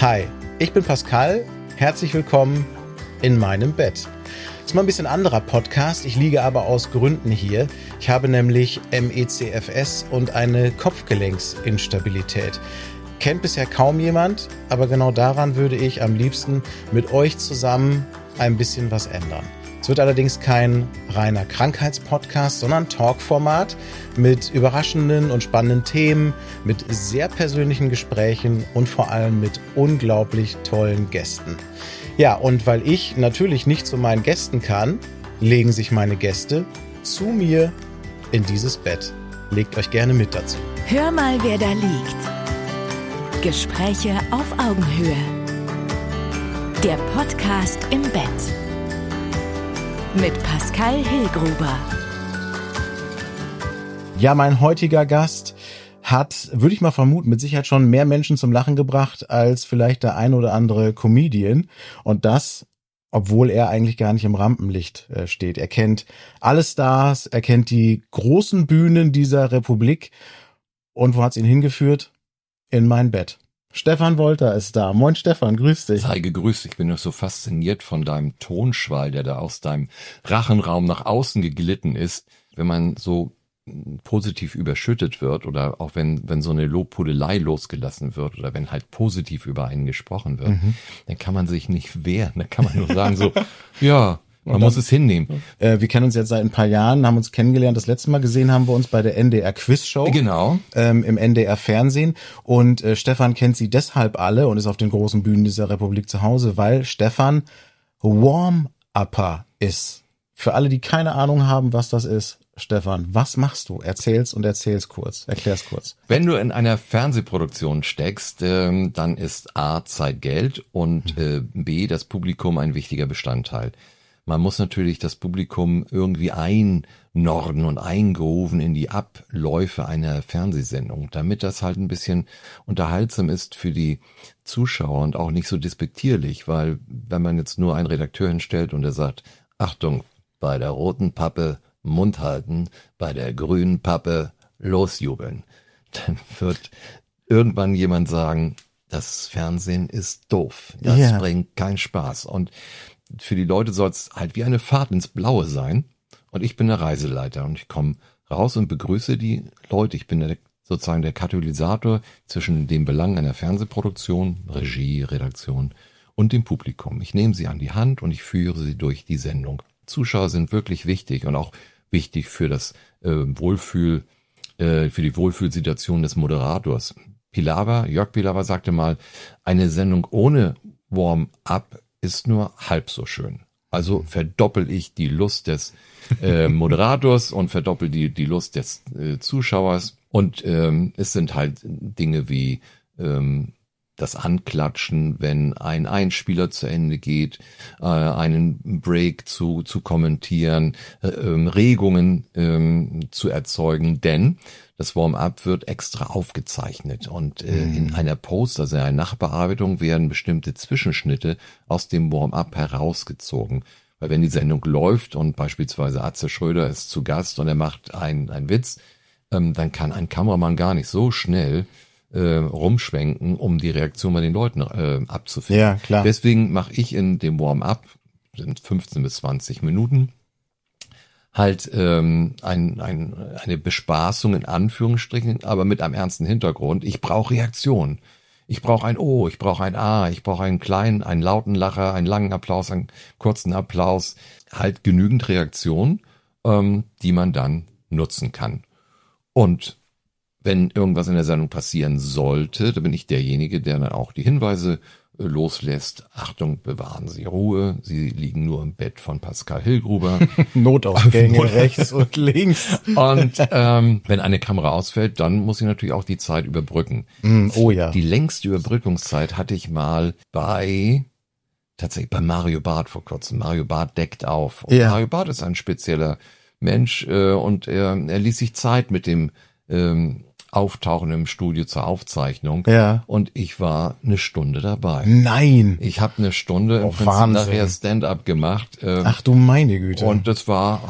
Hi, ich bin Pascal. Herzlich willkommen in meinem Bett. Das ist mal ein bisschen anderer Podcast. Ich liege aber aus Gründen hier. Ich habe nämlich MECFS und eine Kopfgelenksinstabilität. Kennt bisher kaum jemand, aber genau daran würde ich am liebsten mit euch zusammen ein bisschen was ändern. Es wird allerdings kein reiner Krankheitspodcast, sondern Talkformat mit überraschenden und spannenden Themen, mit sehr persönlichen Gesprächen und vor allem mit unglaublich tollen Gästen. Ja, und weil ich natürlich nicht zu meinen Gästen kann, legen sich meine Gäste zu mir in dieses Bett. Legt euch gerne mit dazu. Hör mal, wer da liegt. Gespräche auf Augenhöhe. Der Podcast im Bett. Mit Pascal Hillgruber. Ja, mein heutiger Gast hat, würde ich mal vermuten, mit Sicherheit schon mehr Menschen zum Lachen gebracht als vielleicht der ein oder andere Comedian. Und das, obwohl er eigentlich gar nicht im Rampenlicht steht. Er kennt alle Stars, er kennt die großen Bühnen dieser Republik. Und wo hat's ihn hingeführt? In mein Bett. Stefan Wolter ist da. Moin Stefan, grüß dich. Sei gegrüßt, ich bin noch so fasziniert von deinem Tonschwall, der da aus deinem Rachenraum nach außen geglitten ist. Wenn man so positiv überschüttet wird oder auch wenn so eine Lobhudelei losgelassen wird oder wenn halt positiv über einen gesprochen wird, dann kann man sich nicht wehren. Dann kann man nur sagen so, ja, man muss es hinnehmen. Wir kennen uns jetzt seit ein paar Jahren, haben uns kennengelernt. Das letzte Mal gesehen haben wir uns bei der NDR Quizshow. Genau. Im NDR Fernsehen. Und Stefan kennt sie deshalb alle und ist auf den großen Bühnen dieser Republik zu Hause, weil Stefan Warm-Upper ist. Für alle, die keine Ahnung haben, was das ist. Stefan, was machst du? Erklär's kurz. Wenn du in einer Fernsehproduktion steckst, dann ist A, Zeit Geld und B, das Publikum ein wichtiger Bestandteil. Man muss natürlich das Publikum irgendwie einnorden und eingrooven in die Abläufe einer Fernsehsendung, damit das halt ein bisschen unterhaltsam ist für die Zuschauer und auch nicht so despektierlich, weil wenn man jetzt nur einen Redakteur hinstellt und er sagt, Achtung, bei der roten Pappe Mund halten, bei der grünen Pappe losjubeln, dann wird irgendwann jemand sagen, das Fernsehen ist doof, das bringt keinen Spaß. Und für die Leute soll es halt wie eine Fahrt ins Blaue sein. Und ich bin der Reiseleiter und ich komme raus und begrüße die Leute. Ich bin sozusagen der Katalysator zwischen dem Belang einer Fernsehproduktion, Regie, Redaktion und dem Publikum. Ich nehme sie an die Hand und ich führe sie durch die Sendung. Zuschauer sind wirklich wichtig und auch wichtig für das für die Wohlfühlsituation des Moderators. Jörg Pilawa sagte mal, eine Sendung ohne Warm-up ist nur halb so schön. Also verdoppel ich die Lust des Moderators und verdoppel die Lust des Zuschauers. Und es sind halt Dinge wie das Anklatschen, wenn ein Einspieler zu Ende geht, einen Break zu kommentieren, Regungen zu erzeugen, denn das Warm-up wird extra aufgezeichnet und in einer Post, also in einer Nachbearbeitung, werden bestimmte Zwischenschnitte aus dem Warm-up herausgezogen. Weil wenn die Sendung läuft und beispielsweise Atze Schröder ist zu Gast und er macht einen Witz, dann kann ein Kameramann gar nicht so schnell rumschwenken, um die Reaktion bei den Leuten abzufinden. Ja, klar. Deswegen mache ich in dem Warm-up, sind 15 bis 20 Minuten, halt eine Bespaßung in Anführungsstrichen, aber mit einem ernsten Hintergrund. Ich brauche Reaktion. Ich brauche ein O, ich brauche ein A, ich brauche einen lauten Lacher, einen langen Applaus, einen kurzen Applaus. Halt genügend Reaktion, die man dann nutzen kann. Und wenn irgendwas in der Sendung passieren sollte, dann bin ich derjenige, der dann auch die Hinweise loslässt. Achtung, bewahren Sie Ruhe. Sie liegen nur im Bett von Pascal Hillgruber. Notausgänge rechts und links. Und wenn eine Kamera ausfällt, dann muss ich natürlich auch die Zeit überbrücken. Oh ja. Die längste Überbrückungszeit hatte ich mal tatsächlich bei Mario Barth vor kurzem. Mario Barth deckt auf. Und Mario Barth ist ein spezieller Mensch und er ließ sich Zeit mit dem Auftauchen im Studio zur Aufzeichnung. Ja. Und ich war eine Stunde dabei. Nein. Ich habe eine Stunde im Prinzip nachher Stand-up gemacht. Ach du meine Güte. Und das war halt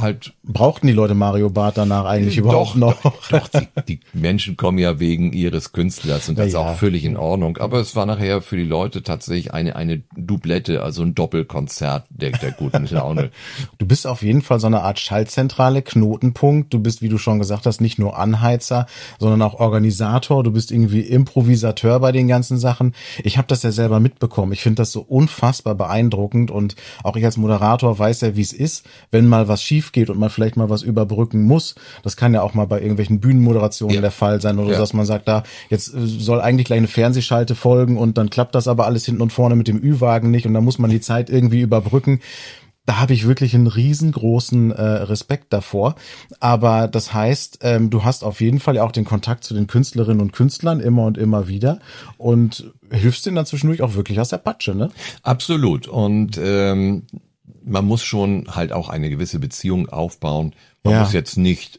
Brauchten die Leute Mario Barth danach eigentlich überhaupt noch? Doch, die Menschen kommen ja wegen ihres Künstlers und das ist auch völlig in Ordnung. Aber es war nachher für die Leute tatsächlich eine Doublette, also ein Doppelkonzert der guten Laune. Du bist auf jeden Fall so eine Art Schaltzentrale, Knotenpunkt. Du bist, wie du schon gesagt hast, nicht nur Anheizer, sondern auch Organisator. Du bist irgendwie Improvisateur bei den ganzen Sachen. Ich habe das ja selber mitbekommen. Ich finde das so unfassbar beeindruckend und auch ich als Moderator weiß ja, wie es ist, wenn mal was schief geht und man vielleicht mal was überbrücken muss. Das kann ja auch mal bei irgendwelchen Bühnenmoderationen der Fall sein oder so, dass man sagt, da jetzt soll eigentlich gleich eine Fernsehschalte folgen und dann klappt das aber alles hinten und vorne mit dem Ü-Wagen nicht und dann muss man die Zeit irgendwie überbrücken. Da habe ich wirklich einen riesengroßen Respekt davor. Aber das heißt, du hast auf jeden Fall ja auch den Kontakt zu den Künstlerinnen und Künstlern immer und immer wieder und hilfst denen dann zwischendurch auch wirklich aus der Patsche, ne? Absolut. Und man muss schon halt auch eine gewisse Beziehung aufbauen. Man muss jetzt nicht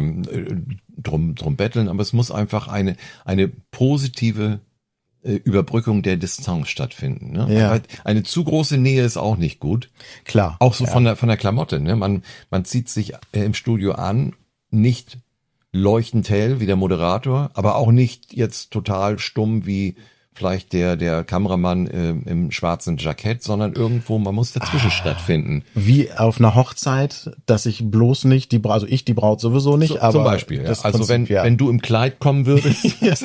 drum betteln, aber es muss einfach eine positive Überbrückung der Distanz stattfinden. Ne? Ja. Eine zu große Nähe ist auch nicht gut. Klar. Auch so von der Klamotte. Ne? Man zieht sich im Studio an, nicht leuchtend hell wie der Moderator, aber auch nicht jetzt total stumm wie vielleicht der Kameramann im schwarzen Jackett, sondern irgendwo, man muss dazwischen stattfinden. Wie auf einer Hochzeit, dass ich bloß nicht die Braut, also ich die Braut sowieso nicht, aber zum Beispiel. Ja. Also Prinzip, wenn du im Kleid kommen würdest,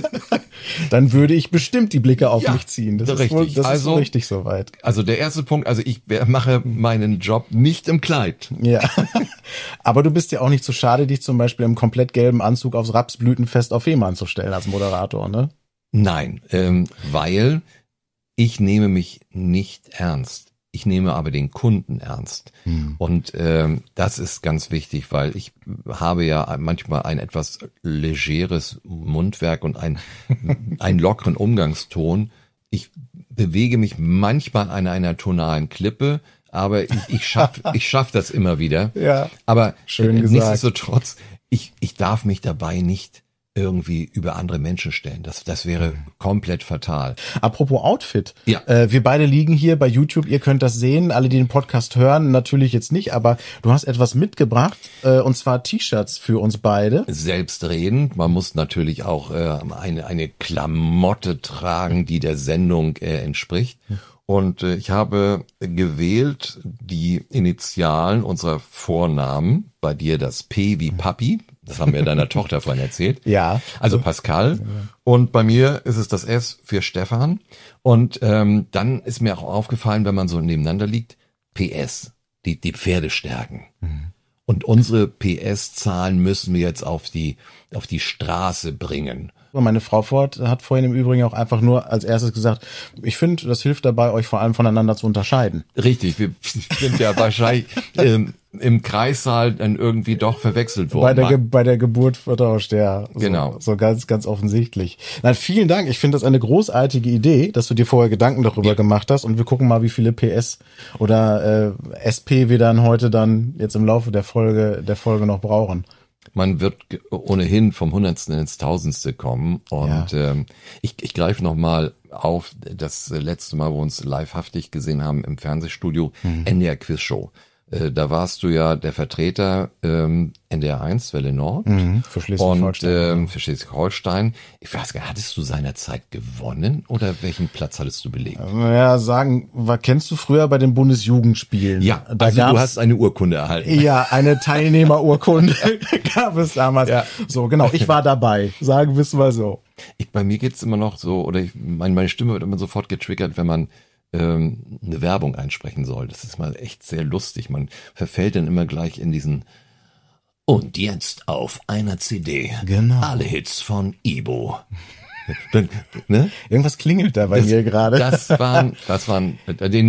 dann würde ich bestimmt die Blicke auf mich ziehen. Das richtig. Ist wohl richtig soweit. Also der erste Punkt, also ich mache meinen Job nicht im Kleid. Ja, aber du bist ja auch nicht so schade, dich zum Beispiel im komplett gelben Anzug aufs Rapsblütenfest auf Fehmarn zu stellen als Moderator, ne? Nein, weil ich nehme mich nicht ernst. Ich nehme aber den Kunden ernst. Und das ist ganz wichtig, weil ich habe ja manchmal ein etwas legeres Mundwerk und einen lockeren Umgangston. Ich bewege mich manchmal an einer tonalen Klippe, aber ich schaff das immer wieder. Ja, aber schön gesagt. Nichtsdestotrotz, ich darf mich dabei nicht irgendwie über andere Menschen stellen. Das wäre komplett fatal. Apropos Outfit. Ja. Wir beide liegen hier bei YouTube. Ihr könnt das sehen. Alle, die den Podcast hören, natürlich jetzt nicht, aber du hast etwas mitgebracht, und zwar T-Shirts für uns beide. Selbstredend. Man muss natürlich auch eine Klamotte tragen, die der Sendung entspricht. Und ich habe gewählt die Initialen unserer Vornamen. Bei dir das P wie Papi. Das haben wir deiner Tochter vorhin erzählt. Ja. Also Pascal. Und bei mir ist es das S für Stefan. Und dann ist mir auch aufgefallen, wenn man so nebeneinander liegt, PS, die Pferde stärken. Und unsere PS-Zahlen müssen wir jetzt auf die Straße bringen. Meine Frau Ford hat vorhin im Übrigen auch einfach nur als erstes gesagt, ich finde, das hilft dabei, euch vor allem voneinander zu unterscheiden. Richtig, wir sind ja wahrscheinlich im Kreissaal dann irgendwie doch verwechselt worden. Bei der Geburt vertauscht, ja. Genau. So ganz, ganz offensichtlich. Nein, vielen Dank. Ich finde das eine großartige Idee, dass du dir vorher Gedanken darüber gemacht hast und wir gucken mal, wie viele PS oder SP wir dann heute dann jetzt im Laufe der Folge noch brauchen. Man wird ohnehin vom Hundertsten ins Tausendste kommen und ich greife nochmal auf das letzte Mal, wo wir uns livehaftig gesehen haben im Fernsehstudio, NDR Quizshow. Da warst du ja der Vertreter NDR 1, Welle Nord für Schleswig-Holstein. Und für Schleswig-Holstein. Ich weiß gar nicht, hattest du seinerzeit gewonnen oder welchen Platz hattest du belegt? Naja, kennst du früher bei den Bundesjugendspielen? Ja, also du hast eine Urkunde erhalten. Ja, eine Teilnehmerurkunde gab es damals. Ja. So, genau, ich war dabei, sagen wir es mal so. Bei mir geht's immer noch so, oder meine Stimme wird immer sofort getriggert, wenn man eine Werbung einsprechen soll. Das ist mal echt sehr lustig. Man verfällt dann immer gleich in diesen und jetzt auf einer CD. Genau. Alle Hits von Ibo. Ne? Irgendwas klingelt da bei mir gerade. Das waren den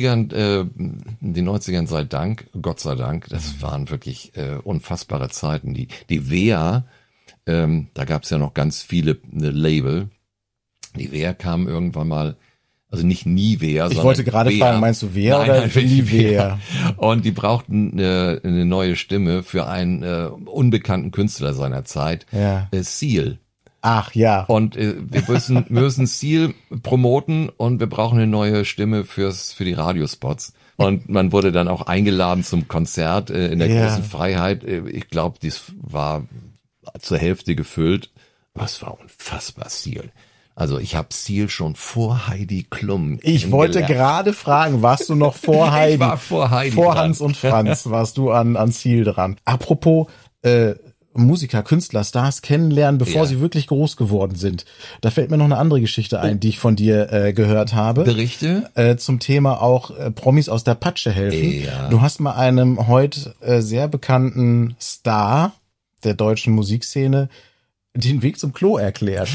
90ern sei Dank, Gott sei Dank, das waren wirklich unfassbare Zeiten. Die WEA, da gab's ja noch ganz viele Label. Die WEA kam irgendwann mal. Also nicht Nivea, sondern ich wollte gerade fragen, meinst du Wea oder Nivea? Und die brauchten eine neue Stimme für einen unbekannten Künstler seiner Zeit, Seal. Ach ja. Und wir müssen Seal promoten und wir brauchen eine neue Stimme für die Radiospots. Und man wurde dann auch eingeladen zum Konzert in der großen Freiheit. Ich glaube, dies war zur Hälfte gefüllt. Was war unfassbar, Seal. Also ich habe Seal schon vor Heidi Klum. Ich wollte gerade fragen, warst du noch vor Heidi? Ich war vor Heidi vor dran. Hans und Franz warst du an Seal dran. Apropos Musiker, Künstler, Stars kennenlernen, bevor sie wirklich groß geworden sind. Da fällt mir noch eine andere Geschichte ein, die ich von dir gehört habe. Berichte? Zum Thema auch Promis aus der Patsche helfen. Ja. Du hast mal einem heute sehr bekannten Star der deutschen Musikszene den Weg zum Klo erklärt.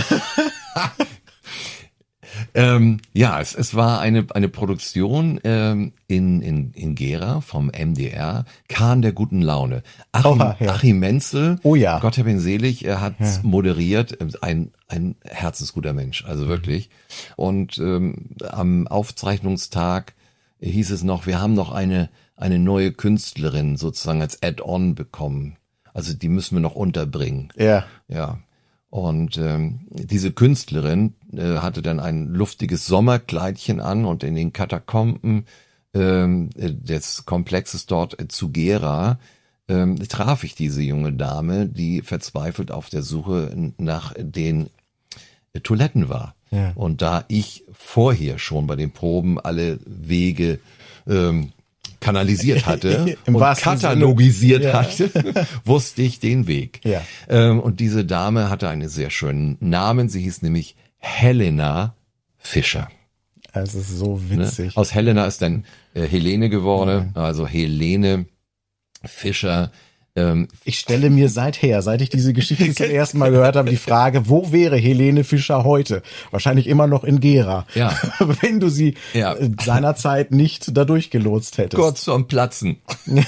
Es war eine Produktion in Gera vom MDR, Kahn der guten Laune. Achim Menzel, Gott hab ihn selig, er hat moderiert, ein herzensguter Mensch, also wirklich. Und am Aufzeichnungstag hieß es noch, wir haben noch eine neue Künstlerin sozusagen als Add-on bekommen. Also die müssen wir noch unterbringen. Ja. Und diese Künstlerin hatte dann ein luftiges Sommerkleidchen an und in den Katakomben des Komplexes dort zu Gera traf ich diese junge Dame, die verzweifelt auf der Suche nach den Toiletten war. Ja. Und da ich vorher schon bei den Proben alle Wege kanalisiert hatte und katalogisiert hatte, wusste ich den Weg. Ja. Und diese Dame hatte einen sehr schönen Namen. Sie hieß nämlich Helena Fischer. Es ist so witzig. Ne? Aus Helena ist dann Helene geworden, also Helene Fischer. Ich stelle mir seit ich diese Geschichte zum ersten Mal gehört habe, die Frage, wo wäre Helene Fischer heute? Wahrscheinlich immer noch in Gera. Ja. Wenn du sie seinerzeit nicht da durchgelotst hättest. Kurz vorm Platzen.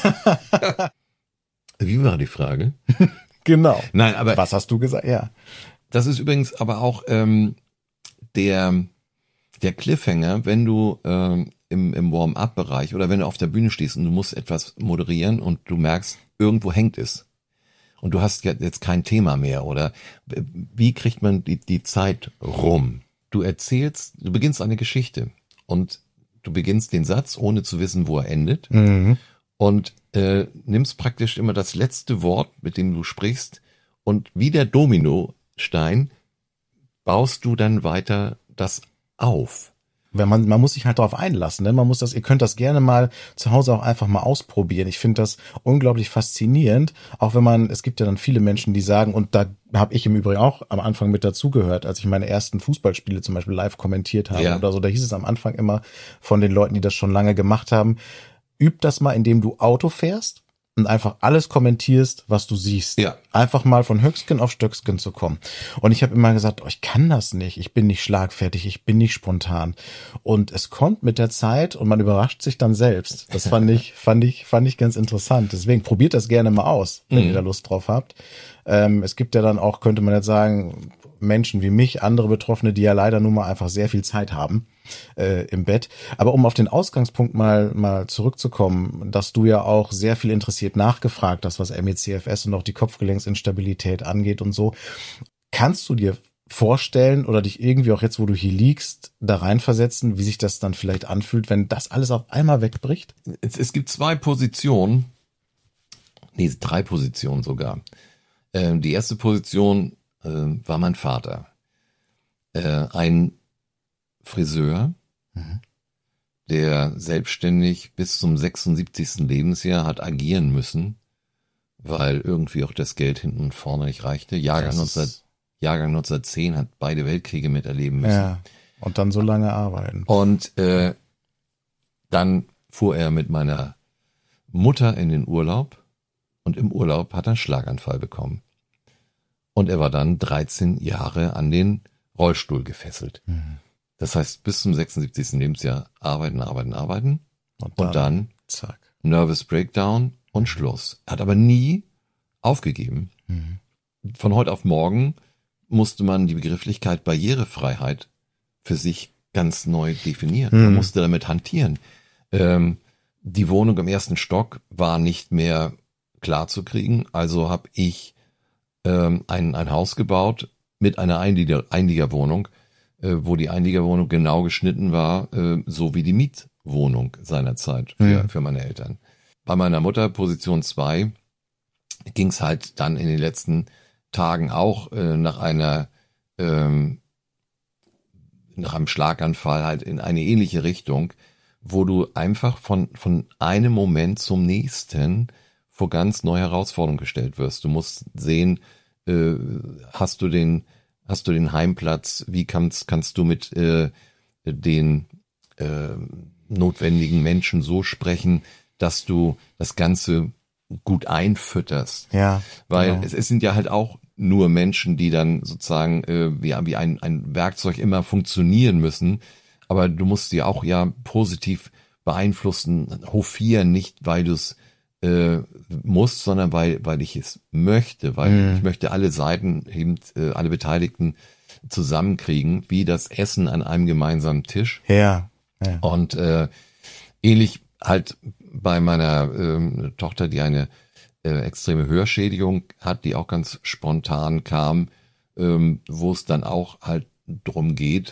Wie war die Frage? Genau. Nein, aber was hast du gesagt? Ja. Das ist übrigens aber auch der Cliffhanger, wenn du im Warm-up-Bereich oder wenn du auf der Bühne stehst und du musst etwas moderieren und du merkst, irgendwo hängt es. Und du hast jetzt kein Thema mehr, oder? Wie kriegt man die Zeit rum? Du beginnst eine Geschichte und du beginnst den Satz, ohne zu wissen, wo er endet. Mhm. Und nimmst praktisch immer das letzte Wort, mit dem du sprichst, und wie der Dominostein baust du dann weiter das auf. Man muss sich halt darauf einlassen, ne? Ihr könnt das gerne mal zu Hause auch einfach mal ausprobieren. Ich finde das unglaublich faszinierend, auch wenn es gibt ja dann viele Menschen, die sagen, und da habe ich im Übrigen auch am Anfang mit dazugehört, als ich meine ersten Fußballspiele zum Beispiel live kommentiert habe oder so, da hieß es am Anfang immer von den Leuten, die das schon lange gemacht haben, üb das mal, indem du Auto fährst und einfach alles kommentierst, was du siehst. Ja. Einfach mal von Höcksken auf Stöcksken zu kommen. Und ich habe immer gesagt, ich kann das nicht. Ich bin nicht schlagfertig, ich bin nicht spontan. Und es kommt mit der Zeit und man überrascht sich dann selbst. Das fand ich ganz interessant. Deswegen probiert das gerne mal aus, wenn ihr da Lust drauf habt. Es gibt ja dann auch, könnte man jetzt sagen, Menschen wie mich, andere Betroffene, die ja leider nun mal einfach sehr viel Zeit haben im Bett. Aber um auf den Ausgangspunkt mal zurückzukommen, dass du ja auch sehr viel interessiert nachgefragt hast, was ME/CFS und auch die Kopfgelenksinstabilität angeht und so. Kannst du dir vorstellen oder dich irgendwie auch jetzt, wo du hier liegst, da reinversetzen, wie sich das dann vielleicht anfühlt, wenn das alles auf einmal wegbricht? Es gibt 3 Positionen sogar. Die erste Position war mein Vater. Ein Friseur, der selbstständig bis zum 76. Lebensjahr hat agieren müssen, weil irgendwie auch das Geld hinten und vorne nicht reichte. Jahrgang 1910 hat beide Weltkriege miterleben müssen. Ja, und dann so lange arbeiten. Und dann fuhr er mit meiner Mutter in den Urlaub und im Urlaub hat er einen Schlaganfall bekommen. Und er war dann 13 Jahre an den Rollstuhl gefesselt. Mhm. Das heißt, bis zum 76. Lebensjahr arbeiten. Und dann zack. Nervous Breakdown und Schluss. Er hat aber nie aufgegeben. Mhm. Von heute auf morgen musste man die Begrifflichkeit Barrierefreiheit für sich ganz neu definieren. Man musste damit hantieren. Die Wohnung im 1. Stock war nicht mehr klar zu kriegen. Also habe ich ein Haus gebaut mit einer Einliegerwohnung, wo die Einliegerwohnung genau geschnitten war, so wie die Mietwohnung seinerzeit für meine Eltern. Bei meiner Mutter, Position 2, ging es halt dann in den letzten Tagen auch nach einem Schlaganfall halt in eine ähnliche Richtung, wo du einfach von einem Moment zum nächsten vor ganz neue Herausforderungen gestellt wirst. Du musst sehen, hast du den Heimplatz, wie kannst du mit den notwendigen Menschen so sprechen, dass du das Ganze gut einfütterst. Ja. Weil genau. es sind ja halt auch nur Menschen, die dann sozusagen wie ein Werkzeug immer funktionieren müssen. Aber du musst sie auch ja positiv beeinflussen, hofieren, nicht weil du es musst, sondern weil ich es möchte, weil ich möchte alle Seiten, eben alle Beteiligten zusammenkriegen, wie das Essen an einem gemeinsamen Tisch. Ja. Und ähnlich halt bei meiner Tochter, die eine extreme Hörschädigung hat, die auch ganz spontan kam, wo es dann auch halt drum geht,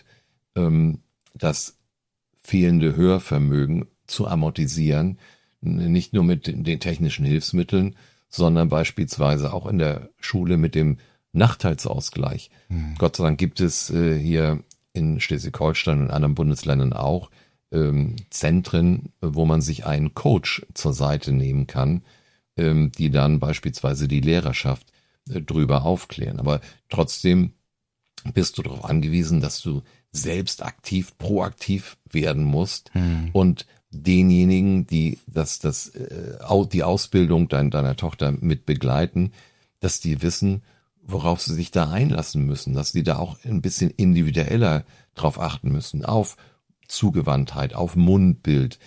das fehlende Hörvermögen zu amortisieren, nicht nur mit den technischen Hilfsmitteln, sondern beispielsweise auch in der Schule mit dem Nachteilsausgleich. Gott sei Dank gibt es hier in Schleswig-Holstein und anderen Bundesländern auch Zentren, wo man sich einen Coach zur Seite nehmen kann, die dann beispielsweise die Lehrerschaft drüber aufklären. Aber trotzdem bist du darauf angewiesen, dass du selbst aktiv, proaktiv werden musst und denjenigen, die die Ausbildung deiner Tochter mit begleiten, dass die wissen, worauf sie sich da einlassen müssen, dass die da auch ein bisschen individueller drauf achten müssen, auf Zugewandtheit, auf Mundbild,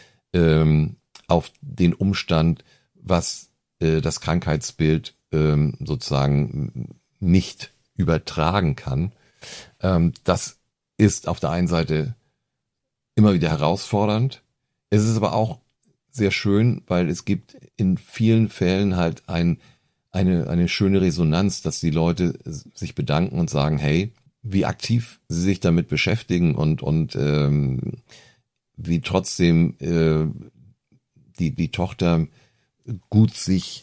auf den Umstand, was das Krankheitsbild sozusagen nicht übertragen kann. Das ist auf der einen Seite immer wieder herausfordernd. Es ist aber auch sehr schön, weil es gibt in vielen Fällen halt eine schöne Resonanz, dass die Leute sich bedanken und sagen, hey, wie aktiv sie sich damit beschäftigen und wie trotzdem die Tochter gut sich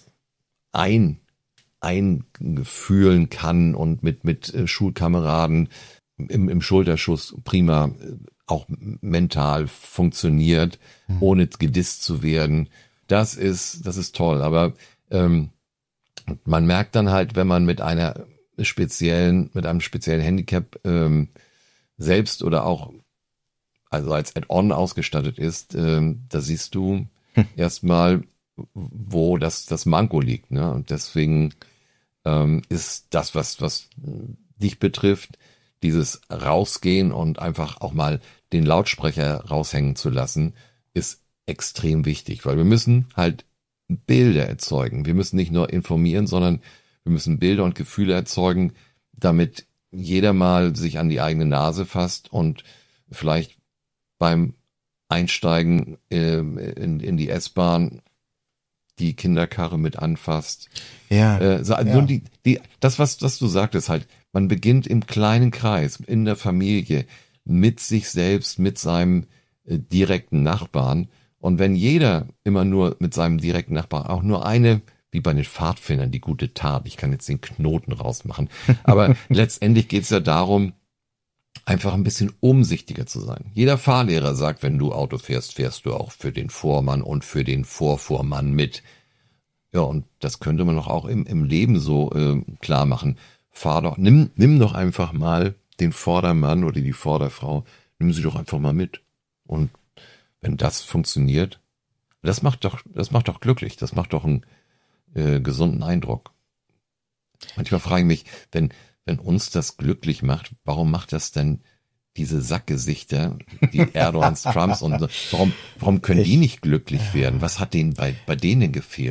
einfühlen kann und mit Schulkameraden im Schulterschuss prima auch mental funktioniert, ohne gedisst zu werden. Das ist toll. Aber man merkt dann halt, wenn man mit einem speziellen Handicap selbst oder auch also als Add-on ausgestattet ist, da siehst du erstmal, wo das Manko liegt, ne? Und deswegen ist das, was dich betrifft, dieses Rausgehen und einfach auch mal den Lautsprecher raushängen zu lassen, ist extrem wichtig, weil wir müssen halt Bilder erzeugen. Wir müssen nicht nur informieren, sondern wir müssen Bilder und Gefühle erzeugen, damit jeder mal sich an die eigene Nase fasst und vielleicht beim Einsteigen in die S-Bahn die Kinderkarre mit anfasst. Ja. Nun das, was du sagtest, halt, man beginnt im kleinen Kreis, in der Familie, mit sich selbst, mit seinem direkten Nachbarn. Und wenn jeder immer nur mit seinem direkten Nachbarn auch nur eine, wie bei den Pfadfindern, die gute Tat, ich kann jetzt den Knoten rausmachen, aber letztendlich geht es ja darum, einfach ein bisschen umsichtiger zu sein. Jeder Fahrlehrer sagt, wenn du Auto fährst, fährst du auch für den Vormann und für den Vorvormann mit. Ja, und das könnte man doch auch im Leben so klar machen. Nimm doch einfach mal den Vordermann oder die Vorderfrau, nimm sie doch einfach mal mit. Und wenn das funktioniert, das macht doch glücklich, das macht doch einen gesunden Eindruck. Manchmal frage ich mich, wenn uns das glücklich macht, warum macht das denn diese Sackgesichter, die Erdogans, Trumps und so, warum können die nicht glücklich werden? Was hat denen bei denen gefehlt?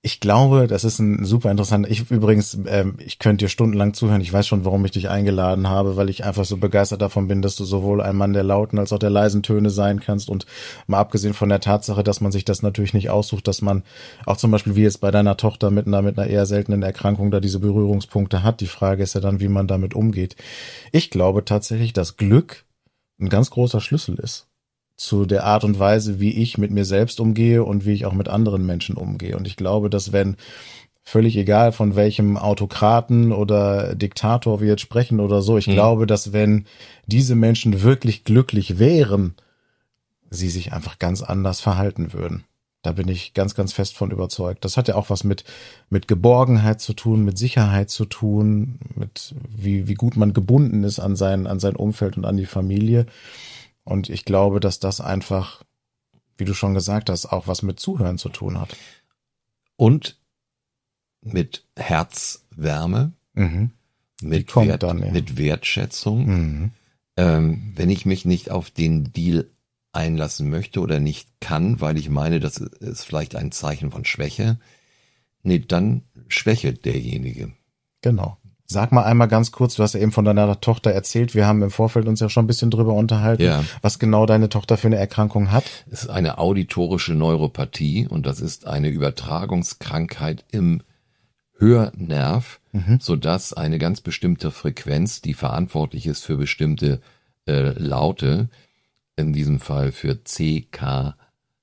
Ich glaube, das ist ein super interessanter. Ich könnte dir stundenlang zuhören. Ich weiß schon, warum ich dich eingeladen habe, weil ich einfach so begeistert davon bin, dass du sowohl ein Mann der lauten als auch der leisen Töne sein kannst. Und mal abgesehen von der Tatsache, dass man sich das natürlich nicht aussucht, dass man auch zum Beispiel wie jetzt bei deiner Tochter mit einer eher seltenen Erkrankung da diese Berührungspunkte hat. Die Frage ist ja dann, wie man damit umgeht. Ich glaube tatsächlich, dass Glück ein ganz großer Schlüssel ist zu der Art und Weise, wie ich mit mir selbst umgehe und wie ich auch mit anderen Menschen umgehe. Und ich glaube, dass wenn, völlig egal von welchem Autokraten oder Diktator wir jetzt sprechen oder so, ich glaube, dass wenn diese Menschen wirklich glücklich wären, sie sich einfach ganz anders verhalten würden. Da bin ich ganz, ganz fest von überzeugt. Das hat ja auch was mit Geborgenheit zu tun, mit Sicherheit zu tun, mit wie gut man gebunden ist an sein Umfeld und an die Familie. Und ich glaube, dass das einfach, wie du schon gesagt hast, auch was mit Zuhören zu tun hat. Und mit Herzwärme, mit Wertschätzung. Wenn ich mich nicht auf den Deal einlassen möchte oder nicht kann, weil ich meine, das ist vielleicht ein Zeichen von Schwäche, dann schwächelt derjenige. Genau. Sag mal einmal ganz kurz, du hast ja eben von deiner Tochter erzählt, wir haben im Vorfeld uns ja schon ein bisschen drüber unterhalten, was genau deine Tochter für eine Erkrankung hat. Es ist eine auditorische Neuropathie und das ist eine Übertragungskrankheit im Hörnerv, sodass eine ganz bestimmte Frequenz, die verantwortlich ist für bestimmte Laute, in diesem Fall für C, K,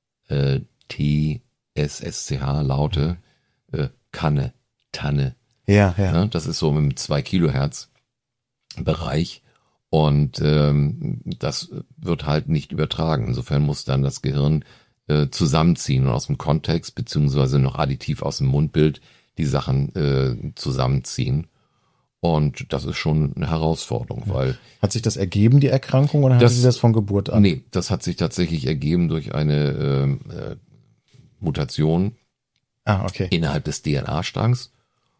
T, S, SCH Laute, Kanne, Tanne. Ja. Das ist so im 2 Kilohertz Bereich und das wird halt nicht übertragen. Insofern muss dann das Gehirn zusammenziehen und aus dem Kontext beziehungsweise noch additiv aus dem Mundbild die Sachen zusammenziehen. Und das ist schon eine Herausforderung, weil... Hat sich das ergeben, die Erkrankung, oder hatte sie das von Geburt an? Nee, das hat sich tatsächlich ergeben durch eine Mutation innerhalb des DNA-Strangs.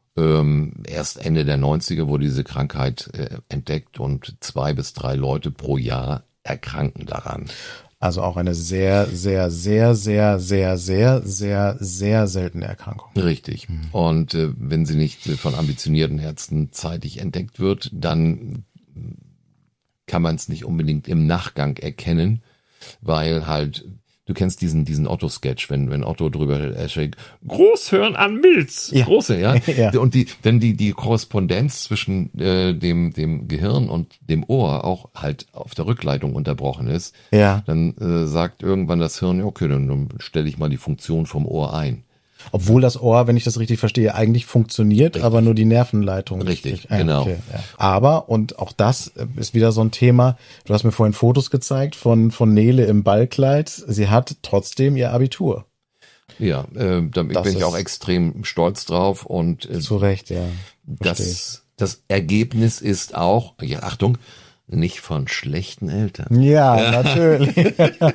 Erst Ende der 90er wurde diese Krankheit entdeckt und 2 bis 3 Leute pro Jahr erkranken daran. Also auch eine sehr, sehr, sehr, sehr, sehr, sehr, sehr, sehr seltene Erkrankung. Richtig. Und wenn sie nicht von ambitionierten Ärzten zeitig entdeckt wird, dann kann man es nicht unbedingt im Nachgang erkennen, weil halt, du kennst diesen Otto-Sketch, wenn Otto drüber erzählt, Großhirn an Milz, große, ja. Und die Korrespondenz zwischen dem Gehirn und dem Ohr auch halt auf der Rückleitung unterbrochen ist, dann sagt irgendwann das Hirn, okay, dann stelle ich mal die Funktion vom Ohr ein. Obwohl das Ohr, wenn ich das richtig verstehe, eigentlich funktioniert, aber nur die Nervenleitung. Richtig, genau. Okay, ja. Aber, und auch das ist wieder so ein Thema, du hast mir vorhin Fotos gezeigt von Nele im Ballkleid. Sie hat trotzdem ihr Abitur. Ja, da bin ich auch extrem stolz drauf und zu Recht, ja. Das Ergebnis ist auch, Achtung, nicht von schlechten Eltern. Ja, natürlich.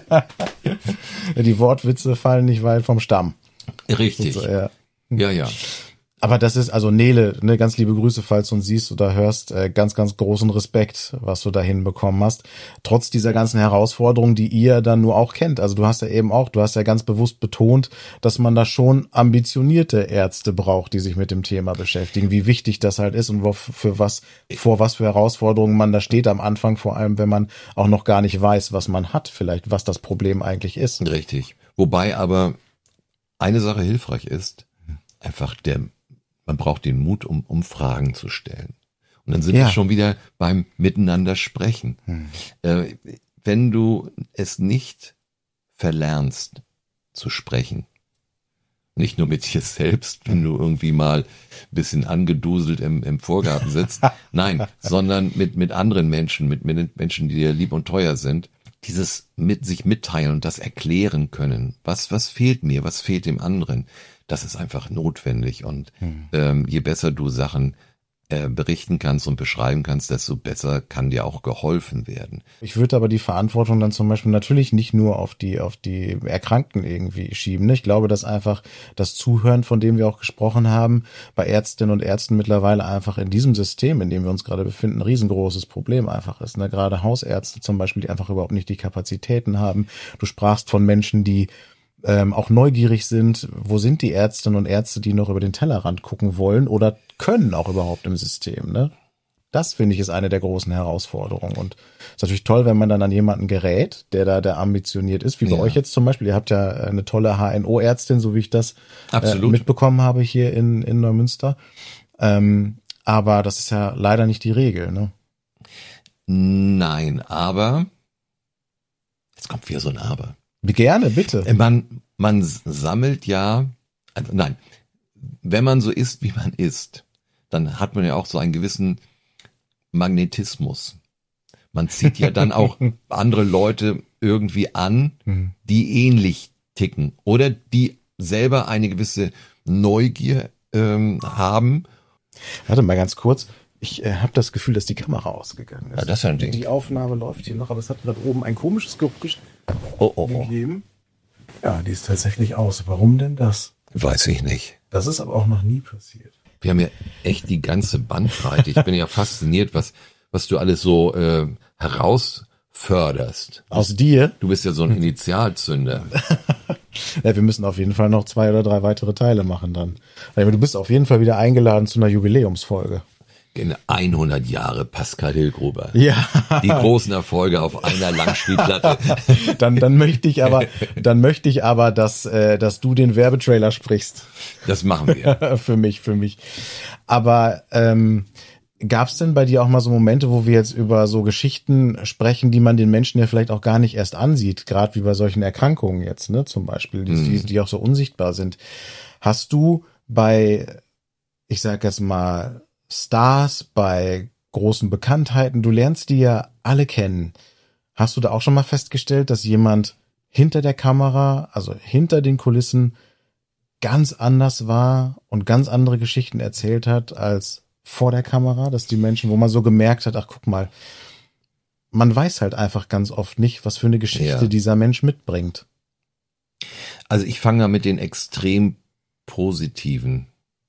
Die Wortwitze fallen nicht weit vom Stamm. Richtig. So, ja. Ja. Aber das ist, also Nele, ne, ganz liebe Grüße, falls du uns siehst oder hörst, ganz, ganz großen Respekt, was du da hinbekommen hast. Trotz dieser ganzen Herausforderungen, die ihr dann nur auch kennt. Also du hast ja ganz bewusst betont, dass man da schon ambitionierte Ärzte braucht, die sich mit dem Thema beschäftigen, wie wichtig das halt ist und vor was für Herausforderungen man da steht am Anfang, vor allem wenn man auch noch gar nicht weiß, was man hat, vielleicht, was das Problem eigentlich ist. Richtig. Wobei aber eine Sache hilfreich ist, einfach man braucht den Mut, um Fragen zu stellen. Und dann sind wir schon wieder beim Miteinander sprechen. Wenn du es nicht verlernst zu sprechen, nicht nur mit dir selbst, wenn du irgendwie mal ein bisschen angeduselt im Vorgarten sitzt, nein, sondern mit anderen Menschen, mit Menschen, die dir lieb und teuer sind, dieses sich mitteilen und das erklären können. Was fehlt mir? Was fehlt dem anderen? Das ist einfach notwendig. Und je besser du Sachen berichten kannst und beschreiben kannst, desto besser kann dir auch geholfen werden. Ich würde aber die Verantwortung dann zum Beispiel natürlich nicht nur auf die Erkrankten irgendwie schieben. Ich glaube, dass einfach das Zuhören, von dem wir auch gesprochen haben, bei Ärztinnen und Ärzten mittlerweile einfach in diesem System, in dem wir uns gerade befinden, ein riesengroßes Problem einfach ist. Ne? Gerade Hausärzte zum Beispiel, die einfach überhaupt nicht die Kapazitäten haben. Du sprachst von Menschen, die auch neugierig sind, wo sind die Ärztinnen und Ärzte, die noch über den Tellerrand gucken wollen oder können auch überhaupt im System, ne? Das, finde ich, ist eine der großen Herausforderungen. Und ist natürlich toll, wenn man dann an jemanden gerät, der ambitioniert ist, wie bei euch jetzt zum Beispiel. Ihr habt ja eine tolle HNO-Ärztin, so wie ich das mitbekommen habe hier in Neumünster. Aber das ist ja leider nicht die Regel, ne? Nein, aber jetzt kommt wieder so ein Aber. Gerne, bitte. Man sammelt ja, also nein, wenn man so ist, wie man ist, dann hat man ja auch so einen gewissen Magnetismus. Man zieht ja dann auch andere Leute irgendwie an, die ähnlich ticken oder die selber eine gewisse Neugier haben. Warte mal ganz kurz. Ich habe das Gefühl, dass die Kamera ausgegangen ist. Ja, das ist ja ein Ding. Die Aufnahme läuft hier noch, aber es hat gerade oben ein komisches Geruch gegeben. Ja, die ist tatsächlich aus. Warum denn das? Weiß ich nicht. Das ist aber auch noch nie passiert. Wir haben ja echt die ganze Bandbreite. Ich bin ja fasziniert, was du alles so herausförderst. Aus dir? Du bist ja so ein Initialzünder. Ja, wir müssen auf jeden Fall noch 2 oder 3 weitere Teile machen dann. Aber du bist auf jeden Fall wieder eingeladen zu einer Jubiläumsfolge. In 100 Jahre Pascal Hillgruber. Ja. Die großen Erfolge auf einer Langspielplatte. Dann möchte ich aber, dass du den Werbetrailer sprichst. Das machen wir. für mich. Aber gab's denn bei dir auch mal so Momente, wo wir jetzt über so Geschichten sprechen, die man den Menschen ja vielleicht auch gar nicht erst ansieht, gerade wie bei solchen Erkrankungen jetzt, ne, zum Beispiel, die auch so unsichtbar sind. Hast du bei, ich sag jetzt mal, Stars, bei großen Bekanntheiten, du lernst die ja alle kennen. Hast du da auch schon mal festgestellt, dass jemand hinter der Kamera, also hinter den Kulissen, ganz anders war und ganz andere Geschichten erzählt hat als vor der Kamera, dass die Menschen, wo man so gemerkt hat, ach guck mal, man weiß halt einfach ganz oft nicht, was für eine Geschichte dieser Mensch mitbringt. Also ich fange mit den extrem positiven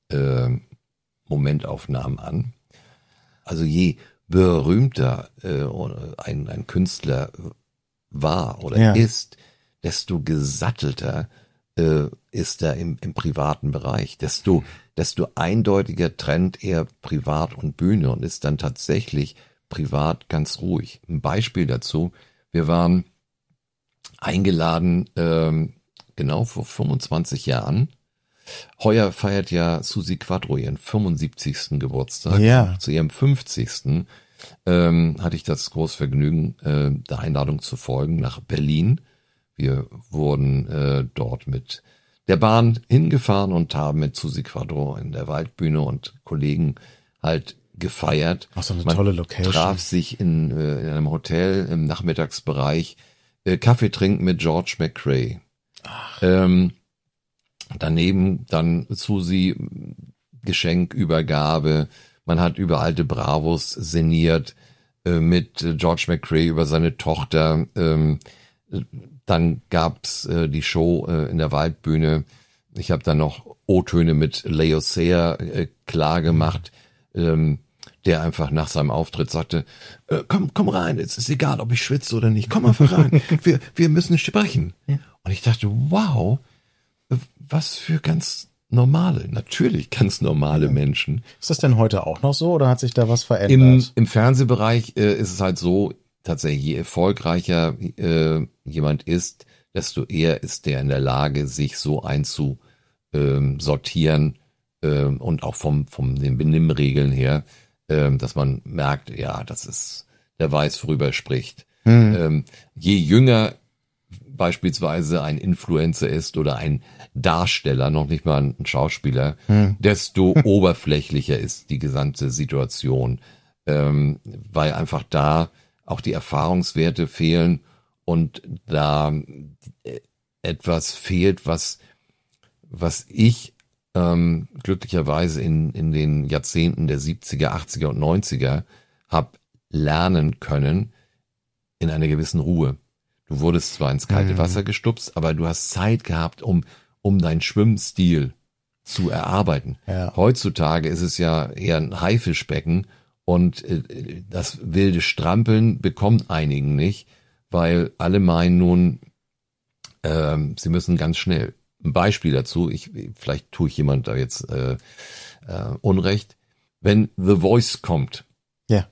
Momentaufnahmen an. Also je berühmter ein Künstler war oder ist, desto gesattelter ist er im privaten Bereich, desto eindeutiger trennt er Privat und Bühne und ist dann tatsächlich privat ganz ruhig. Ein Beispiel dazu, wir waren eingeladen, genau vor 25 Jahren. Heuer feiert ja Susi Quatro ihren 75. Geburtstag. Ja. Zu ihrem 50. Hatte ich das große Vergnügen, der Einladung zu folgen nach Berlin. Wir wurden dort mit der Bahn hingefahren und haben mit Susi Quatro in der Waldbühne und Kollegen halt gefeiert. Ach, so eine tolle Location. Man traf sich in einem Hotel im Nachmittagsbereich, Kaffee trinken mit George McRae. Daneben dann Susi Geschenkübergabe. Man hat über alte Bravos sinniert, mit George McRae über seine Tochter. Dann gab's die Show in der Waldbühne. Ich habe dann noch O-Töne mit Laodicea klar gemacht, der einfach nach seinem Auftritt sagte, komm rein, es ist egal, ob ich schwitze oder nicht, komm einfach rein, wir müssen sprechen. Ja. Und ich dachte, wow, was für natürlich ganz normale Menschen. Ist das denn heute auch noch so oder hat sich da was verändert? Im Fernsehbereich ist es halt so, tatsächlich, je erfolgreicher jemand ist, desto eher ist der in der Lage, sich so einzusortieren und auch von den Benimmregeln her, dass man merkt, ja, der weiß, worüber er spricht. Je jünger beispielsweise ein Influencer ist oder ein Darsteller, noch nicht mal ein Schauspieler, desto oberflächlicher ist die gesamte Situation, weil einfach da auch die Erfahrungswerte fehlen und da etwas fehlt, was ich glücklicherweise in den Jahrzehnten der 70er, 80er und 90er habe lernen können in einer gewissen Ruhe. Du wurdest zwar ins kalte Wasser gestupst, aber du hast Zeit gehabt, um deinen Schwimmstil zu erarbeiten. Ja. Heutzutage ist es ja eher ein Haifischbecken und das wilde Strampeln bekommt einigen nicht, weil alle meinen nun, Sie müssen ganz schnell. Ein Beispiel dazu, vielleicht tue ich jemand da jetzt Unrecht. Wenn The Voice kommt, Ja.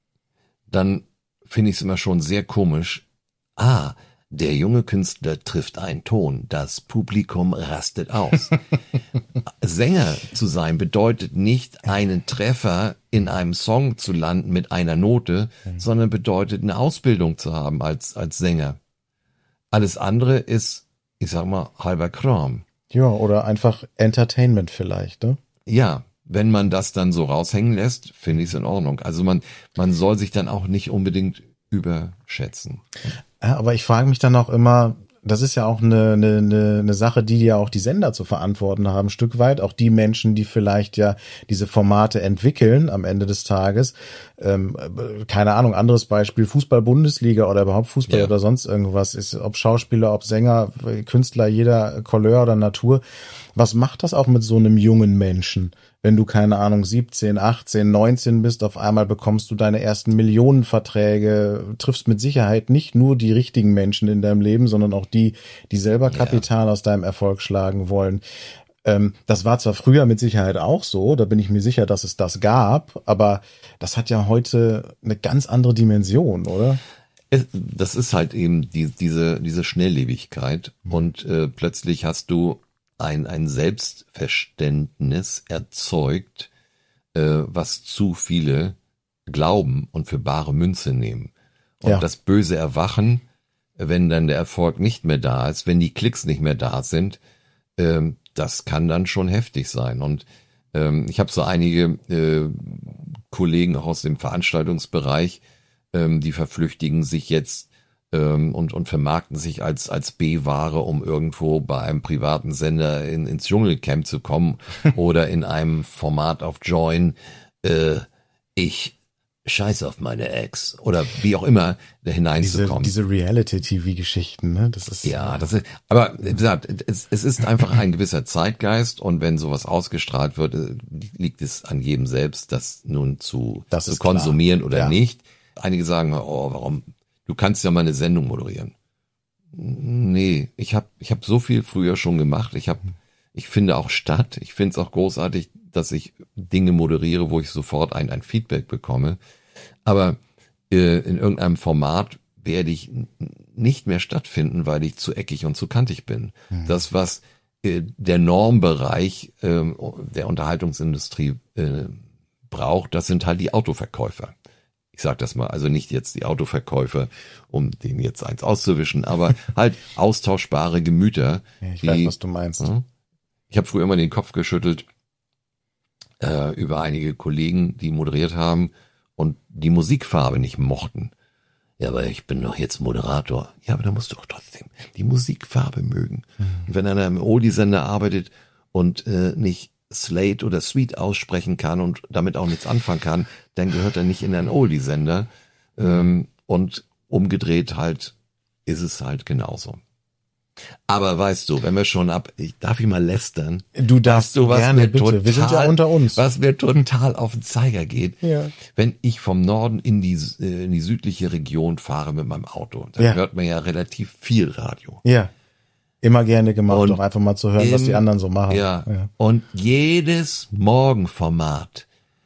dann finde ich es immer schon sehr komisch. Der junge Künstler trifft einen Ton, das Publikum rastet aus. Sänger zu sein bedeutet nicht, einen Treffer in einem Song zu landen mit einer Note, sondern bedeutet, eine Ausbildung zu haben als Sänger. Alles andere ist, ich sag mal, halber Kram. Ja, oder einfach Entertainment vielleicht, ne? Ja, wenn man das dann so raushängen lässt, finde ich es in Ordnung. Also man soll sich dann auch nicht unbedingt überschätzen. Ja, aber ich frage mich dann auch immer, das ist ja auch eine Sache, die ja auch die Sender zu verantworten haben, ein Stück weit. Auch die Menschen, die vielleicht ja diese Formate entwickeln am Ende des Tages. Keine Ahnung, anderes Beispiel, Fußball-Bundesliga oder überhaupt Fußball oder sonst irgendwas. Ist, ob Schauspieler, ob Sänger, Künstler jeder Couleur oder Natur. Was macht das auch mit so einem jungen Menschen? Wenn du, keine Ahnung, 17, 18, 19 bist, auf einmal bekommst du deine ersten Millionenverträge, triffst mit Sicherheit nicht nur die richtigen Menschen in deinem Leben, sondern auch die selber Kapital aus deinem Erfolg schlagen wollen. Das war zwar früher mit Sicherheit auch so, da bin ich mir sicher, dass es das gab, aber das hat ja heute eine ganz andere Dimension, oder? Das ist halt eben diese Schnelllebigkeit und plötzlich hast du ein Selbstverständnis erzeugt, was zu viele glauben und für bare Münze nehmen. Und das böse Erwachen, wenn dann der Erfolg nicht mehr da ist, wenn die Klicks nicht mehr da sind, das kann dann schon heftig sein. Und ich habe so einige Kollegen auch aus dem Veranstaltungsbereich, die verflüchtigen sich jetzt und vermarkten sich als B-Ware, um irgendwo bei einem privaten Sender ins Dschungelcamp zu kommen oder in einem Format auf Join, ich scheiß auf meine Ex oder wie auch immer da hineinzukommen. Diese Reality-TV-Geschichten, ne? Das ist aber wie gesagt, es ist einfach ein gewisser Zeitgeist und wenn sowas ausgestrahlt wird, liegt es an jedem selbst, das nun zu konsumieren oder nicht. Einige sagen, warum? Du kannst ja mal eine Sendung moderieren. Nee, ich hab so viel früher schon gemacht. Ich finde auch statt. Ich finde es auch großartig, dass ich Dinge moderiere, wo ich sofort ein Feedback bekomme. Aber in irgendeinem Format werde ich nicht mehr stattfinden, weil ich zu eckig und zu kantig bin. Das, was der Normbereich der Unterhaltungsindustrie braucht, das sind halt die Autoverkäufer. Ich sag das mal, also nicht jetzt die Autoverkäufer, um denen jetzt eins auszuwischen, aber halt austauschbare Gemüter. Ja, ich weiß, was du meinst. Ich habe früher immer den Kopf geschüttelt über einige Kollegen, die moderiert haben und die Musikfarbe nicht mochten. Ja, aber ich bin doch jetzt Moderator. Ja, aber da musst du auch trotzdem die Musikfarbe mögen. Und wenn einer im Oldie-Sender arbeitet und nicht Slate oder Sweet aussprechen kann und damit auch nichts anfangen kann, dann gehört er nicht in einen Oldie-Sender. Und umgedreht halt ist es halt genauso. Aber weißt du, wenn wir schon darf ich mal lästern? Du darfst was gerne, mir bitte. Total, wir sind ja unter uns. Was mir total auf den Zeiger geht, Ja. wenn ich vom Norden in die südliche Region fahre mit meinem Auto, dann hört man ja relativ viel Radio. Ja. Immer gerne gemacht, Und doch einfach mal zu hören, was die anderen so machen. Ja. Und jedes Morgenformat,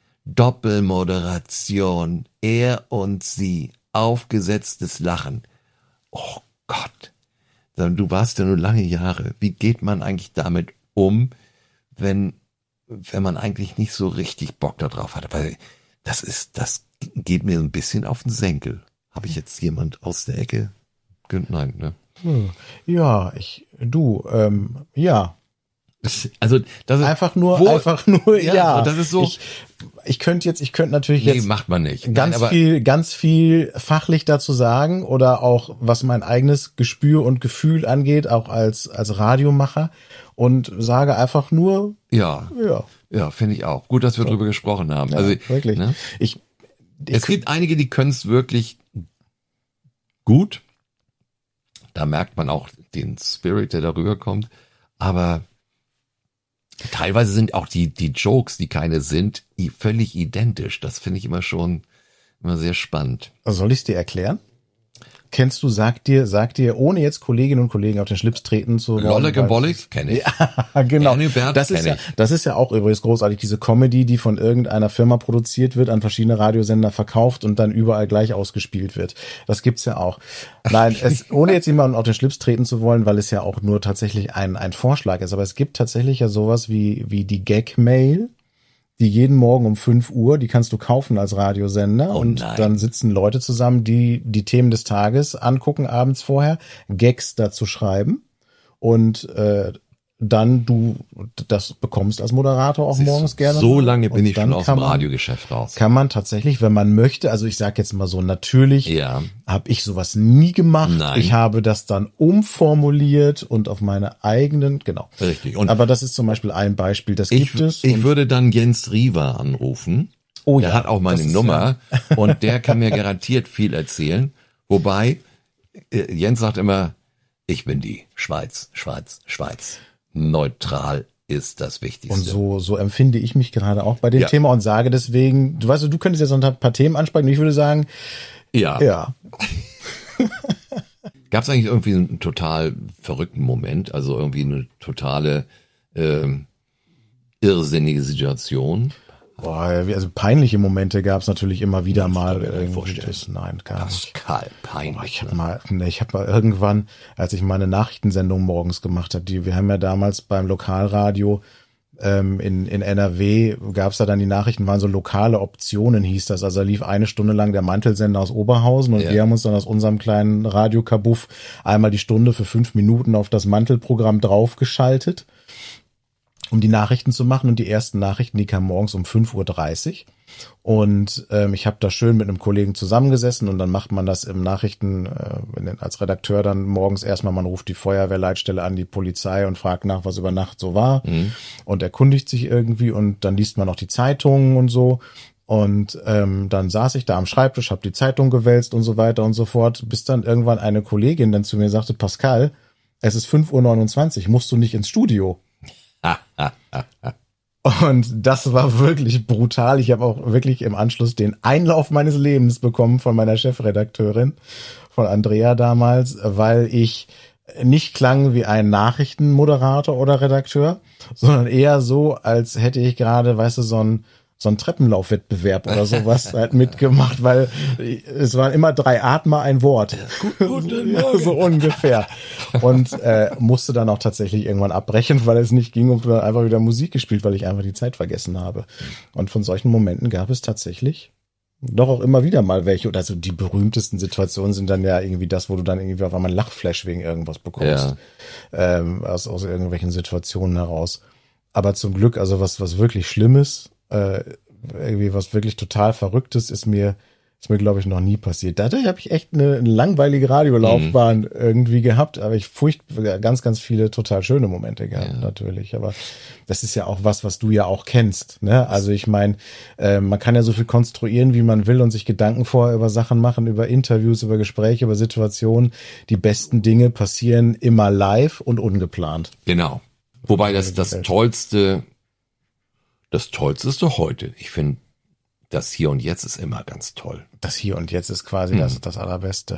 Doppelmoderation, er und sie, aufgesetztes Lachen. Oh Gott, du warst ja nur lange Jahre. Wie geht man eigentlich damit um, wenn man eigentlich nicht so richtig Bock da drauf hat? Weil das geht mir ein bisschen auf den Senkel. Habe ich jetzt jemand aus der Ecke? Nein, ne? Ja, ja. Also das ist Einfach nur, ja. Das ist so. Ich könnte natürlich jetzt macht man nicht. ganz viel fachlich dazu sagen oder auch was mein eigenes Gespür und Gefühl angeht, auch als Radiomacher und sage einfach nur, ja, finde ich auch. Gut, dass wir drüber gesprochen haben. Ja, also wirklich. Ne? Es gibt einige, die können es wirklich gut. Da merkt man auch den Spirit, der darüber kommt. Aber teilweise sind auch die Jokes, die keine sind, völlig identisch. Das finde ich immer sehr spannend. Soll ich es dir erklären? Kennst du, sagt dir, ohne jetzt Kolleginnen und Kollegen auf den Schlips treten zu wollen. Lollek und Bollig kenne ich. Ja, genau. Ernie Bert Das ist ja auch übrigens großartig, diese Comedy, die von irgendeiner Firma produziert wird, an verschiedene Radiosender verkauft und dann überall gleich ausgespielt wird. Das gibt's ja auch. Nein, ohne jetzt jemanden auf den Schlips treten zu wollen, weil es ja auch nur tatsächlich ein Vorschlag ist. Aber es gibt tatsächlich ja sowas wie die Gag-Mail, die jeden Morgen um 5 Uhr, die kannst du kaufen als Radiosender dann sitzen Leute zusammen, die Themen des Tages angucken abends vorher, Gags dazu schreiben und dann du das bekommst als Moderator auch morgens gerne. So lange bin ich schon aus dem Radiogeschäft raus. Kann man tatsächlich, wenn man möchte, also ich sage jetzt mal so, natürlich habe ich sowas nie gemacht. Nein. Ich habe das dann umformuliert und auf meine eigenen, genau. Richtig. Aber das ist zum Beispiel ein Beispiel, das gibt es. Ich würde dann Jens Riewer anrufen. Oh der hat auch meine Nummer und der kann mir garantiert viel erzählen. Wobei, Jens sagt immer, ich bin die Schweiz. Neutral ist das Wichtigste. Und so empfinde ich mich gerade auch bei dem Thema und sage deswegen, du weißt, du könntest jetzt noch ein paar Themen ansprechen und ich würde sagen, ja. Gab es eigentlich irgendwie einen total verrückten Moment, also irgendwie eine totale irrsinnige Situation? Boah, also peinliche Momente gab es natürlich immer wieder mal. Nein, gar nicht. Pascal, peinlich. Ich habe mal irgendwann, als ich meine Nachrichtensendung morgens gemacht habe, wir haben ja damals beim Lokalradio in NRW, gab es da dann die Nachrichten, waren so lokale Optionen, hieß das. Also da lief 1 Stunde lang der Mantelsender aus Oberhausen und wir haben uns dann aus unserem kleinen Radiokabuff einmal die Stunde für 5 Minuten auf das Mantelprogramm draufgeschaltet, um die Nachrichten zu machen. Und die ersten Nachrichten, die kamen morgens um 5:30 Uhr. Und ich habe da schön mit einem Kollegen zusammengesessen und dann macht man das im Nachrichten als Redakteur dann morgens erstmal, man ruft die Feuerwehrleitstelle an, die Polizei und fragt nach, was über Nacht so war und erkundigt sich irgendwie und dann liest man noch die Zeitungen und so. Und dann saß ich da am Schreibtisch, habe die Zeitung gewälzt und so weiter und so fort, bis dann irgendwann eine Kollegin dann zu mir sagte, Pascal, es ist 5:29 Uhr, musst du nicht ins Studio? Und das war wirklich brutal. Ich habe auch wirklich im Anschluss den Einlauf meines Lebens bekommen von meiner Chefredakteurin, von Andrea damals, weil ich nicht klang wie ein Nachrichtenmoderator oder Redakteur, sondern eher so, als hätte ich gerade, weißt du, so ein Treppenlaufwettbewerb oder sowas halt mitgemacht, weil es waren immer 3 Atmer ein Wort. So ungefähr. Und musste dann auch tatsächlich irgendwann abbrechen, weil es nicht ging und dann einfach wieder Musik gespielt, weil ich einfach die Zeit vergessen habe. Und von solchen Momenten gab es tatsächlich doch auch immer wieder mal welche. Oder also die berühmtesten Situationen sind dann ja irgendwie das, wo du dann irgendwie auf einmal ein Lachflash wegen irgendwas bekommst. Aus irgendwelchen Situationen heraus. Aber zum Glück, also was wirklich Schlimmes, irgendwie was wirklich total Verrücktes ist mir glaube ich noch nie passiert. Dadurch habe ich echt eine langweilige Radiolaufbahn irgendwie gehabt, aber ganz, ganz viele total schöne Momente gehabt natürlich. Aber das ist ja auch was du ja auch kennst, ne? Also ich meine, man kann ja so viel konstruieren, wie man will und sich Gedanken vorher über Sachen machen, über Interviews, über Gespräche, über Situationen. Die besten Dinge passieren immer live und ungeplant. Genau. Wobei das Tollste ist doch heute. Ich finde, das Hier und Jetzt ist immer ganz toll. Das Hier und Jetzt ist quasi das Allerbeste.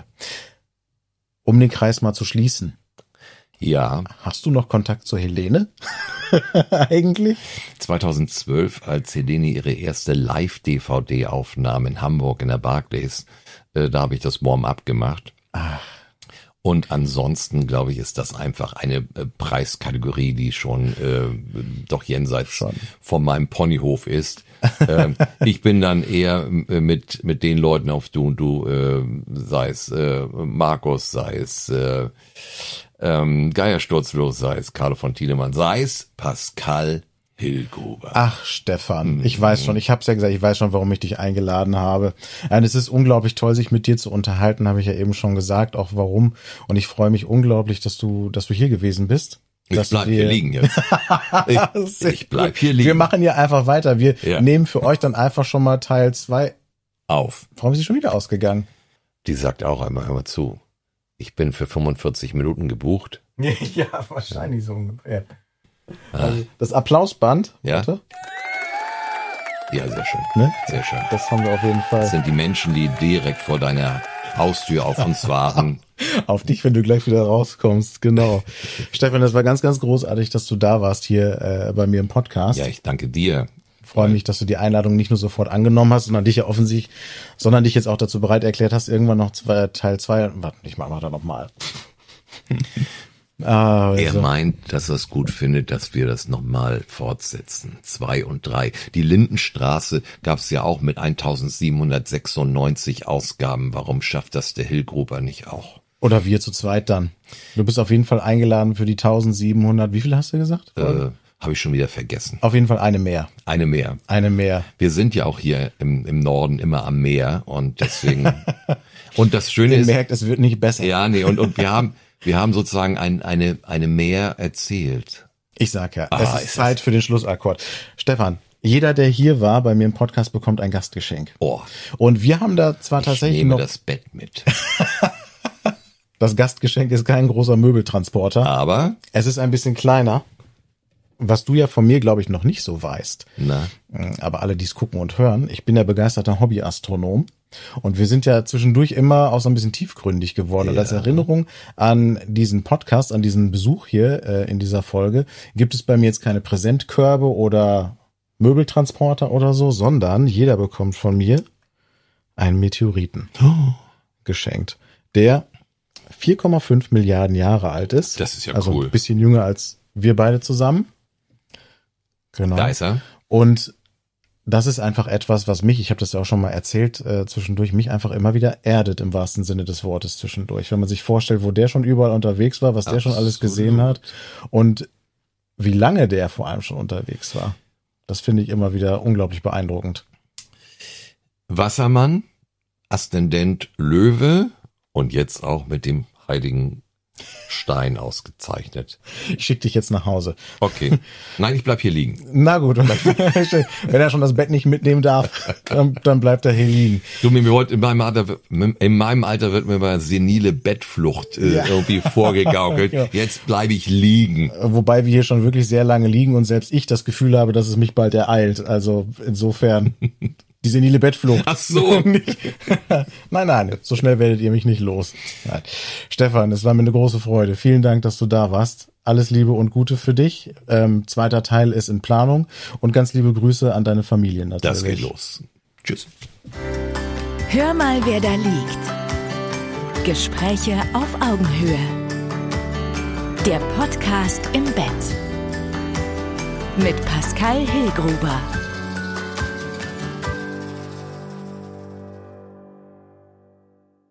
Um den Kreis mal zu schließen. Ja. Hast du noch Kontakt zur Helene? Eigentlich? 2012, als Helene ihre erste Live-DVD aufnahm in Hamburg in der Barclays, da habe ich das Warm-up gemacht. Ach. Und ansonsten, glaube ich, ist das einfach eine Preiskategorie, die schon doch jenseits von meinem Ponyhof ist. Ich bin dann eher mit den Leuten auf Du und Du, sei es Markus, sei es Geiersturzlos, sei es Carlo von Tiedemann, sei es Pascal Hilgruber. Ach, Stefan, ich weiß schon, ich hab's ja gesagt, ich weiß schon, warum ich dich eingeladen habe. Und es ist unglaublich toll, sich mit dir zu unterhalten, habe ich ja eben schon gesagt, auch warum. Und ich freue mich unglaublich, dass du hier gewesen bist. Ich bleib hier liegen jetzt. Ich bleib hier liegen. Wir machen ja einfach weiter. Wir nehmen für euch dann einfach schon mal Teil 2 auf. Warum ist sie schon wieder ausgegangen? Die sagt auch einmal, hör mal zu. Ich bin für 45 Minuten gebucht. Ja, wahrscheinlich so ungefähr. Also das Applausband. Ja. Warte. Ja, sehr schön. Ne? Sehr schön. Das haben wir auf jeden Fall. Das sind die Menschen, die direkt vor deiner Haustür auf uns warten. Auf dich, wenn du gleich wieder rauskommst, genau. Stefan, das war ganz, ganz großartig, dass du da warst hier bei mir im Podcast. Ja, ich danke dir. Ich freue mich, dass du die Einladung nicht nur sofort angenommen hast, sondern dich jetzt auch dazu bereit erklärt hast, irgendwann noch Teil 2, warte, ich mach da nochmal. Er meint, dass er es gut findet, dass wir das nochmal fortsetzen. 2 und 3. Die Lindenstraße gab es ja auch mit 1796 Ausgaben. Warum schafft das der Hillgruber nicht auch? Oder wir zu zweit dann. Du bist auf jeden Fall eingeladen für die 1700, wie viel hast du gesagt? Habe ich schon wieder vergessen. Auf jeden Fall eine mehr. Eine mehr. Eine mehr. Wir sind ja auch hier im Norden immer am Meer und deswegen. Und das Schöne ist. Ihr merkt, es wird nicht besser. Ja, nee, und wir haben sozusagen eine Mehr erzählt. Ich sag ja, es ist Zeit für den Schlussakkord. Stefan, jeder, der hier war bei mir im Podcast, bekommt ein Gastgeschenk. Oh. Und wir haben da zwar tatsächlich ich nehme noch das Bett mit. Das Gastgeschenk ist kein großer Möbeltransporter. Aber es ist ein bisschen kleiner. Was du ja von mir, glaube ich, noch nicht so weißt. Na. Aber alle, die es gucken und hören, ich bin ja begeisterter Hobbyastronom. Und wir sind ja zwischendurch immer auch so ein bisschen tiefgründig geworden. Ja. Und als Erinnerung an diesen Podcast, an diesen Besuch hier in dieser Folge, gibt es bei mir jetzt keine Präsentkörbe oder Möbeltransporter oder so, sondern jeder bekommt von mir einen Meteoriten geschenkt, der 4,5 Milliarden Jahre alt ist. Das ist ja also cool. Ein bisschen jünger als wir beide zusammen. Genau. Da ist er. Und das ist einfach etwas, was mich, ich habe das ja auch schon mal erzählt, zwischendurch, mich einfach immer wieder erdet im wahrsten Sinne des Wortes zwischendurch. Wenn man sich vorstellt, wo der schon überall unterwegs war, was der schon alles gesehen hat und wie lange der vor allem schon unterwegs war. Das finde ich immer wieder unglaublich beeindruckend. Wassermann, Aszendent Löwe und jetzt auch mit dem heiligen Stein ausgezeichnet. Ich schicke dich jetzt nach Hause. Okay. Nein, ich bleib hier liegen. Na gut. Wenn er schon das Bett nicht mitnehmen darf, dann bleibt er hier liegen. Du, in meinem Alter wird mir mal senile Bettflucht irgendwie vorgegaukelt. Ja. Jetzt bleibe ich liegen. Wobei wir hier schon wirklich sehr lange liegen und selbst ich das Gefühl habe, dass es mich bald ereilt. Also insofern... Die senile Bettflucht. Ach so. Nein, so schnell werdet ihr mich nicht los. Nein. Stefan, es war mir eine große Freude. Vielen Dank, dass du da warst. Alles Liebe und Gute für dich. 2. Teil ist in Planung und ganz liebe Grüße an deine Familie natürlich. Das geht los. Tschüss. Hör mal, wer da liegt. Gespräche auf Augenhöhe. Der Podcast im Bett. Mit Pascal Hillgruber.